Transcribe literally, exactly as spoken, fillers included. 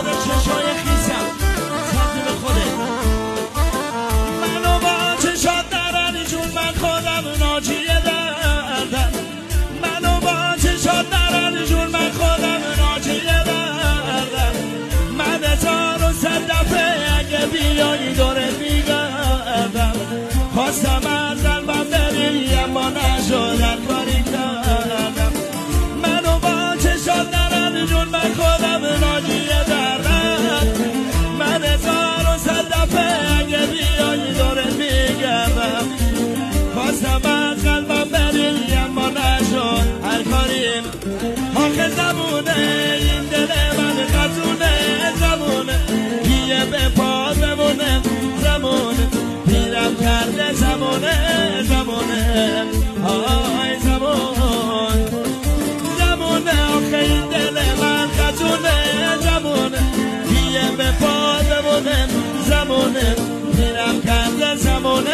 خودت چشای خیسم تقدیم خودت منو با چشات درانی جون من خودم ناجی دردم منو با چشات درانی جون من خودم ناجی دردم من هزار و صد دفعه اگه بیایی دورت میگردم خواستم از قلبم بری اما نشد هر کاری کردم منو با چشات درانی جون من خودم ناجی دردم من هزار و صد دفعه اگه بیایی دورت میگردم خواستم از قلبم بری اما نشد هر کاریم آخه زمونه این دل من خزونه زمونه پیه به پا زمونه زمونه پیرم کرده زمونه زمونه آی زمون زمونه آخه این دل من خزونه زمونه پیه به پا زمونه زمونه پیرم کرده زمونه